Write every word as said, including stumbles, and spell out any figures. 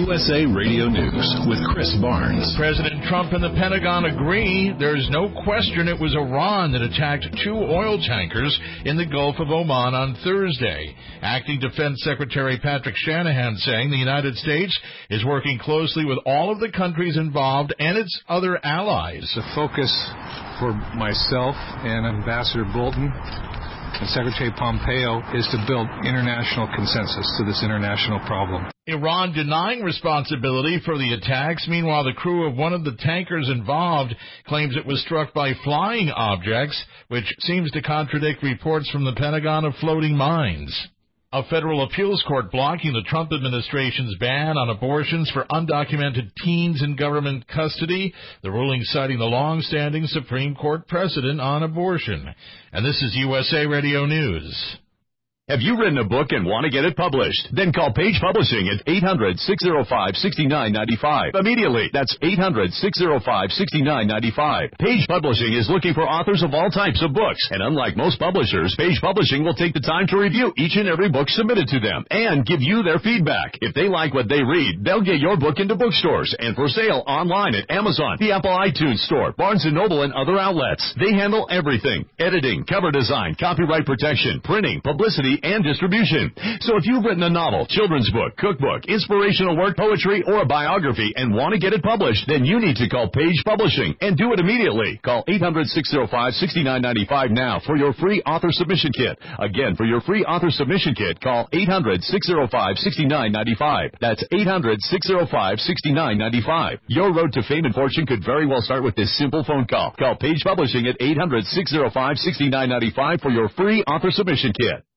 U S A Radio News with Chris Barnes. President Trump and the Pentagon agree there's no question it was Iran that attacked two oil tankers in the Gulf of Oman on Thursday. Acting Defense Secretary Patrick Shanahan saying the United States is working closely with all of the countries involved and its other allies. The focus for myself and Ambassador Bolton and Secretary Pompeo is to build international consensus to this international problem. Iran denying responsibility for the attacks. Meanwhile, the crew of one of the tankers involved claims it was struck by flying objects, which seems to contradict reports from the Pentagon of floating mines. A federal appeals court blocking the Trump administration's ban on abortions for undocumented teens in government custody, the ruling citing the long-standing Supreme Court precedent on abortion. And this is U S A Radio News. Have you written a book and want to get it published? Then call Page Publishing at eight hundred, six oh five, six nine nine five. Immediately. That's eight hundred, six oh five, six nine nine five. Page Publishing is looking for authors of all types of books. And unlike most publishers, Page Publishing will take the time to review each and every book submitted to them and give you their feedback. If they like what they read, they'll get your book into bookstores and for sale online at Amazon, the Apple iTunes Store, Barnes and Noble, and other outlets. They handle everything: editing, cover design, copyright protection, printing, publicity, and distribution. So if you've written a novel, children's book, cookbook, inspirational work, poetry, or a biography and want to get it published, then you need to call Page Publishing and do it immediately. Call eight hundred, six oh five, six nine nine five now for your free author submission kit. Again, for your free author submission kit, call eight hundred, six oh five, six nine nine five. That's eight hundred, six oh five, six nine nine five. Your road to fame and fortune could very well start with this simple phone call. Call Page Publishing at eight hundred, six oh five, six nine nine five for your free author submission kit.